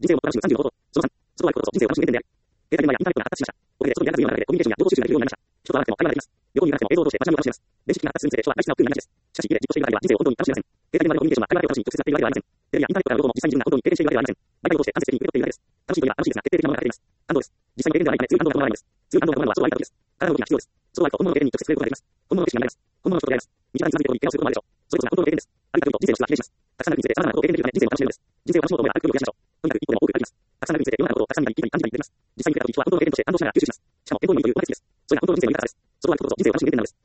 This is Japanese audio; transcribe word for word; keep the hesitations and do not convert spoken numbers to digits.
人生を楽しむさんじゅうの方法。そのさん、外は行くことと人生を楽しむ原点である。データにはインターネットが発達しました。おかげで外に出なくてもコミュニケーションや情報収集ができるようになりました。人と会わなくても会話ができます。旅行に行かなくても映像を通して街並みを楽しめます。電子機器が発達するにつれ人は大事な億劫になりがちです。しかし、家でじっとしているだけでは人生を本当に楽しめません。データによるコミュニケーションは会話だけを楽しみ、直接やっているわけではありません。テレビやインターネットからの情報も実際に自分が本当に経験しているわけではありません。媒体を通して間接的に受け取っているだけです。楽しいといえば楽しいですが、決定的なものが欠けています。感動です。実際の経験ではないため、強い感動が伴わないのです。強い感動が伴うのは外を歩いた時です。体の動きが必要です。外を歩くと本物の経験に直接触れることができます。本物の知識が学べます。本物の人と出会えます。身近な人々に怪我をすることもあるでしょう。それこそが本当の経験です。歩いた時と人生の質は比例します。たくさん歩くにつれて様々なことを経験できるため人生を楽しめるのです。人生を楽しもうと思えば歩く距離を増やしましょう。とにかく一歩でも多く歩きます。たくさん歩くにつれて世の中のことをたくさん見たり、聞いたり、感じたりできます。実際に触れた時人は本当の経験として感動しながら吸収します。しかも本当にいいという上手です。それが本当の人生の生き方です。外を歩くことこそ人生を楽しむ原点なのです。